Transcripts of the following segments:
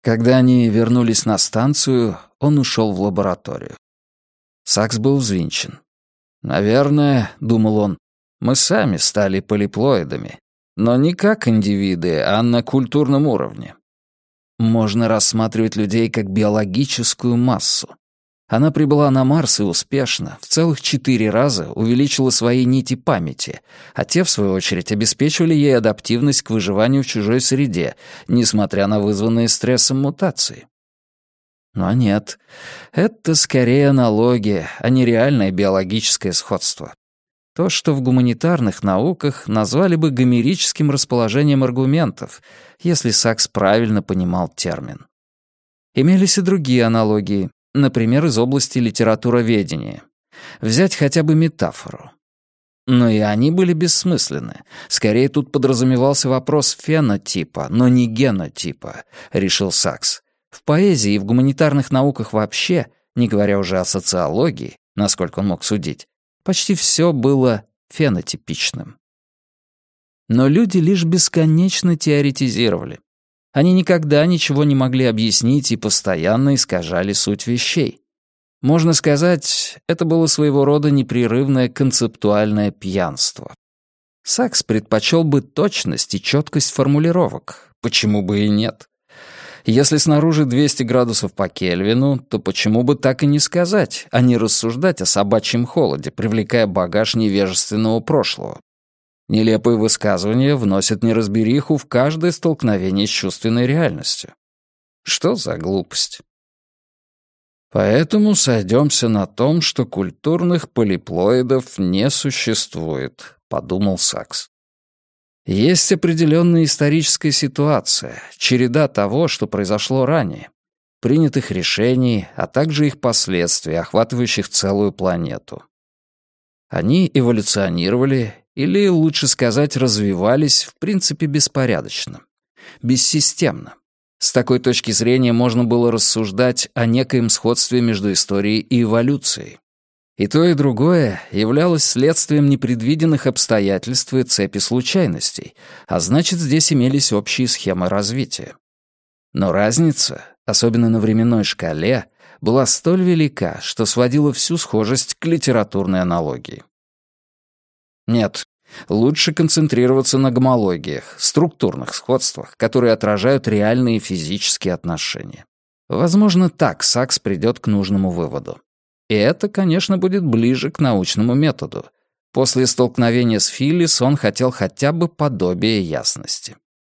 Когда они вернулись на станцию, он ушел в лабораторию. Сакс был взвинчен. «Наверное, — думал он, — мы сами стали полиплоидами, но не как индивиды, а на культурном уровне. Можно рассматривать людей как биологическую массу. Она прибыла на Марс и успешно, в целых 4 раза увеличила свои нити памяти, а те, в свою очередь, обеспечивали ей адаптивность к выживанию в чужой среде, несмотря на вызванные стрессом мутации. Но нет, это скорее аналогия, а не реальное биологическое сходство. То, что в гуманитарных науках назвали бы гомерическим расположением аргументов, если Сакс правильно понимал термин. Имелись и другие аналогии, например, из области литературоведения. Взять хотя бы метафору. Но и они были бессмысленны. Скорее, тут подразумевался вопрос фенотипа, но не генотипа, решил Сакс. В поэзии и в гуманитарных науках вообще, не говоря уже о социологии, насколько он мог судить, почти все было фенотипичным. Но люди лишь бесконечно теоретизировали. Они никогда ничего не могли объяснить и постоянно искажали суть вещей. Можно сказать, это было своего рода непрерывное концептуальное пьянство. Сакс предпочел бы точность и четкость формулировок. Почему бы и нет? Если снаружи 200 градусов по Кельвину, то почему бы так и не сказать, а не рассуждать о собачьем холоде, привлекая багаж невежественного прошлого? Нелепые высказывания вносят неразбериху в каждое столкновение с чувственной реальностью. Что за глупость? Поэтому сойдемся на том, что культурных полиплоидов не существует, подумал Сакс. Есть определенная историческая ситуация, череда того, что произошло ранее, принятых решений, а также их последствий, охватывающих целую планету. Они эволюционировали, или, лучше сказать, развивались, в принципе, беспорядочно, бессистемно. С такой точки зрения можно было рассуждать о некоем сходстве между историей и эволюцией. И то, и другое являлось следствием непредвиденных обстоятельств и цепи случайностей, а значит, здесь имелись общие схемы развития. Но разница, особенно на временной шкале, была столь велика, что сводила всю схожесть к литературной аналогии. Нет, лучше концентрироваться на гомологиях, структурных сходствах, которые отражают реальные физические отношения. Возможно, так Сакс придет к нужному выводу. И это, конечно, будет ближе к научному методу. После столкновения с Филлис он хотел хотя бы подобие ясности.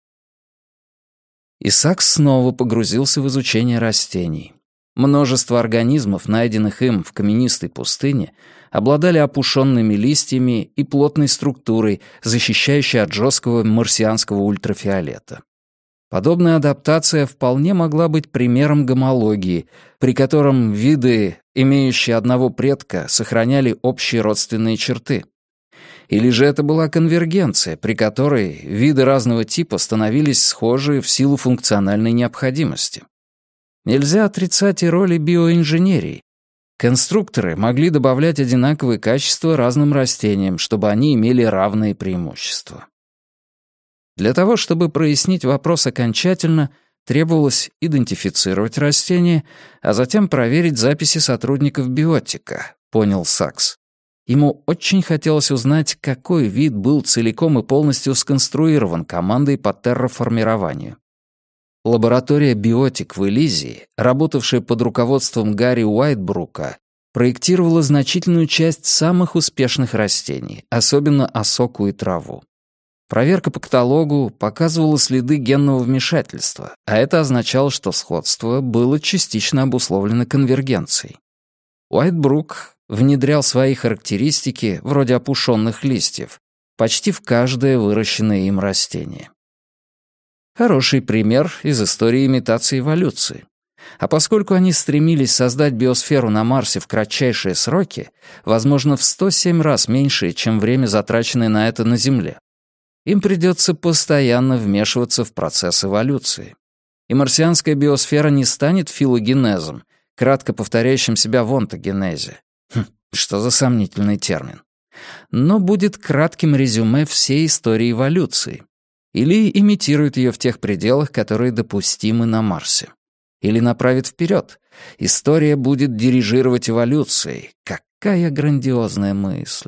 И Сакс снова погрузился в изучение растений. Множество организмов, найденных им в каменистой пустыне, обладали опушенными листьями и плотной структурой, защищающей от жесткого марсианского ультрафиолета. Подобная адаптация вполне могла быть примером гомологии, при котором виды, имеющие одного предка, сохраняли общие родственные черты. Или же это была конвергенция, при которой виды разного типа становились схожи в силу функциональной необходимости. Нельзя отрицать и роли биоинженерии. Конструкторы могли добавлять одинаковые качества разным растениям, чтобы они имели равные преимущества. Для того, чтобы прояснить вопрос окончательно, требовалось идентифицировать растения, а затем проверить записи сотрудников биотика, понял Сакс. Ему очень хотелось узнать, какой вид был целиком и полностью сконструирован командой по терраформированию. Лаборатория «Биотик» в Элизии, работавшая под руководством Гарри Уайтбрука, проектировала значительную часть самых успешных растений, особенно осоку и траву. Проверка по каталогу показывала следы генного вмешательства, а это означало, что сходство было частично обусловлено конвергенцией. Уайтбрук внедрял свои характеристики, вроде опушенных листьев, почти в каждое выращенное им растение. Хороший пример из истории имитации эволюции. А поскольку они стремились создать биосферу на Марсе в кратчайшие сроки, возможно, в 107 раз меньшее, чем время, затраченное на это на Земле, им придется постоянно вмешиваться в процесс эволюции. И марсианская биосфера не станет филогенезом, кратко повторяющим себя в онтогенезе. Что за сомнительный термин. Но будет кратким резюме всей истории эволюции. или имитирует ее в тех пределах, которые допустимы на Марсе. Или направит вперед. История будет дирижировать эволюцией. Какая грандиозная мысль.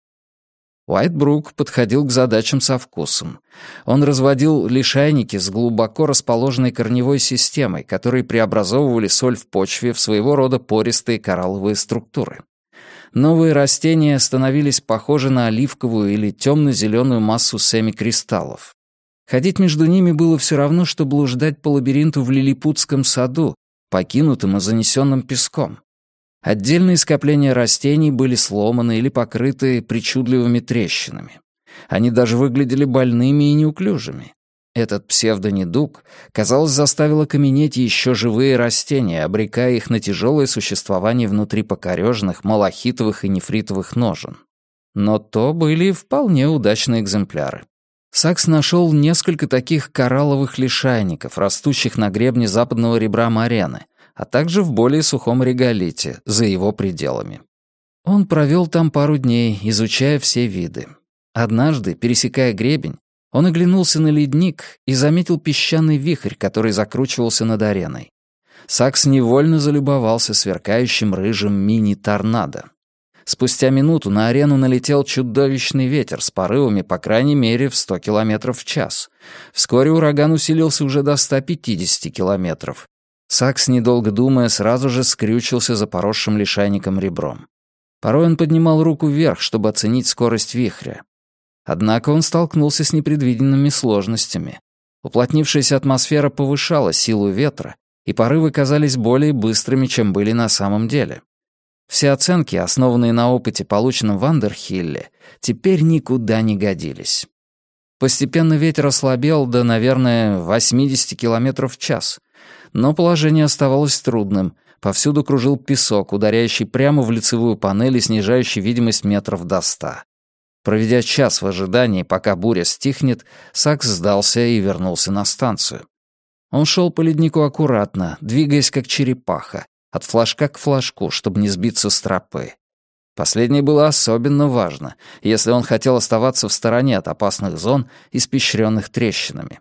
Уайтбрук подходил к задачам со вкусом. Он разводил лишайники с глубоко расположенной корневой системой, которые преобразовывали соль в почве в своего рода пористые коралловые структуры. Новые растения становились похожи на оливковую или темно-зеленую массу семикристаллов. Ходить между ними было все равно, что блуждать по лабиринту в лилипутском саду, покинутым и занесенным песком. Отдельные скопления растений были сломаны или покрыты причудливыми трещинами. Они даже выглядели больными и неуклюжими. Этот псевдонедуг, казалось, заставил окаменеть еще живые растения, обрекая их на тяжелое существование внутри покорежных, малахитовых и нефритовых ножен. Но то были вполне удачные экземпляры. Сакс нашел несколько таких коралловых лишайников, растущих на гребне западного ребра Марены, а также в более сухом реголите, за его пределами. Он провел там пару дней, изучая все виды. Однажды, пересекая гребень, он оглянулся на ледник и заметил песчаный вихрь, который закручивался над ареной. Сакс невольно залюбовался сверкающим рыжим мини-торнадо. Спустя минуту на арену налетел чудовищный ветер с порывами, по крайней мере, в 100 км в час. Вскоре ураган усилился уже до 150 км. Сакс, недолго думая, сразу же скрючился за поросшим лишайником ребром. Порой он поднимал руку вверх, чтобы оценить скорость вихря. Однако он столкнулся с непредвиденными сложностями. Уплотнившаяся атмосфера повышала силу ветра, и порывы казались более быстрыми, чем были на самом деле. Все оценки, основанные на опыте, полученном в Андерхилле, теперь никуда не годились. Постепенно ветер ослабел до, наверное, 80 км в час. Но положение оставалось трудным. Повсюду кружил песок, ударяющий прямо в лицевую панель и снижающий видимость метров до 100. Проведя час в ожидании, пока буря стихнет, Сакс сдался и вернулся на станцию. Он шел по леднику аккуратно, двигаясь как черепаха, от флажка к флажку, чтобы не сбиться с тропы. Последнее было особенно важно, если он хотел оставаться в стороне от опасных зон, испещренных трещинами.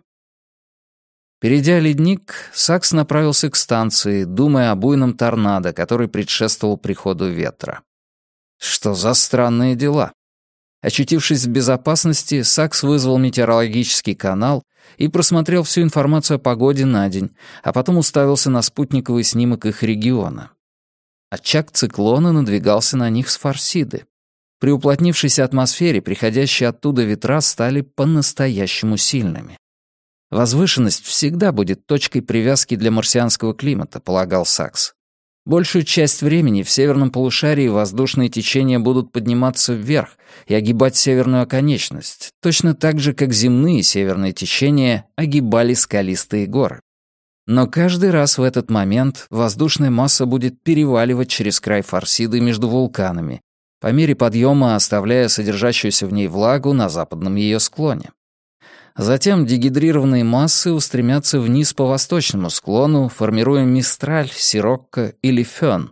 Перейдя ледник, Сакс направился к станции, думая о буйном торнадо, который предшествовал приходу ветра. Что за странные дела? Очутившись в безопасности, Сакс вызвал метеорологический канал и просмотрел всю информацию о погоде на день, а потом уставился на спутниковый снимок их региона. Очаг циклона надвигался на них с Фарсиды. При уплотнившейся атмосфере приходящие оттуда ветра стали по-настоящему сильными. Возвышенность всегда будет точкой привязки для марсианского климата, полагал Сакс. Большую часть времени в северном полушарии воздушные течения будут подниматься вверх и огибать северную оконечность, точно так же, как земные северные течения огибали скалистые горы. Но каждый раз в этот момент воздушная масса будет переваливать через край Фарсиды между вулканами, по мере подъема оставляя содержащуюся в ней влагу на западном ее склоне. Затем дегидрированные массы устремятся вниз по восточному склону, формируя Мистраль, Сирокко или Фён.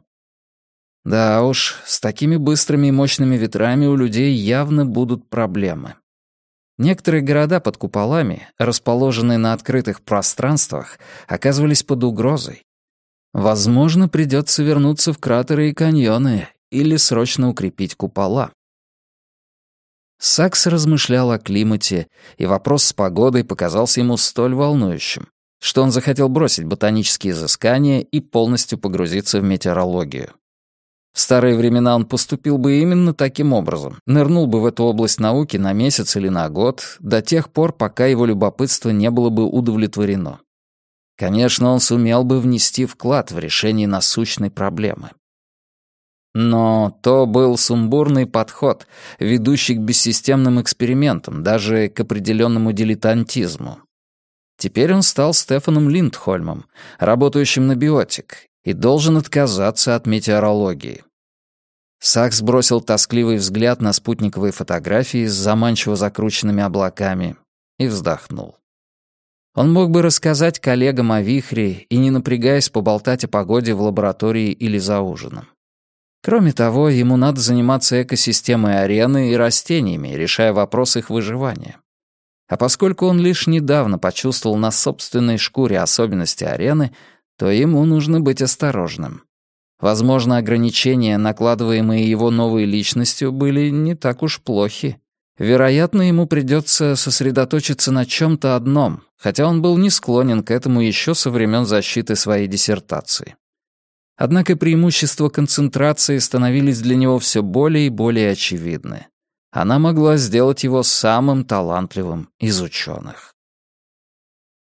Да уж, с такими быстрыми и мощными ветрами у людей явно будут проблемы. Некоторые города под куполами, расположенные на открытых пространствах, оказывались под угрозой. Возможно, придется вернуться в кратеры и каньоны или срочно укрепить купола. Сакс размышлял о климате, и вопрос с погодой показался ему столь волнующим, что он захотел бросить ботанические изыскания и полностью погрузиться в метеорологию. В старые времена он поступил бы именно таким образом, нырнул бы в эту область науки на месяц или на год, до тех пор, пока его любопытство не было бы удовлетворено. Конечно, он сумел бы внести вклад в решение насущной проблемы. Но то был сумбурный подход, ведущий к бессистемным экспериментам, даже к определенному дилетантизму. Теперь он стал Стефаном Линдхольмом, работающим на биотик, и должен отказаться от метеорологии. Сакс бросил тоскливый взгляд на спутниковые фотографии с заманчиво закрученными облаками и вздохнул. Он мог бы рассказать коллегам о вихре и, не напрягаясь, поболтать о погоде в лаборатории или за ужином. Кроме того, ему надо заниматься экосистемой арены и растениями, решая вопрос их выживания. А поскольку он лишь недавно почувствовал на собственной шкуре особенности арены, то ему нужно быть осторожным. Возможно, ограничения, накладываемые его новой личностью, были не так уж плохи. Вероятно, ему придется сосредоточиться на чем-то одном, хотя он был не склонен к этому еще со времен защиты своей диссертации. Однако преимущества концентрации становились для него все более и более очевидны. Она могла сделать его самым талантливым из ученых.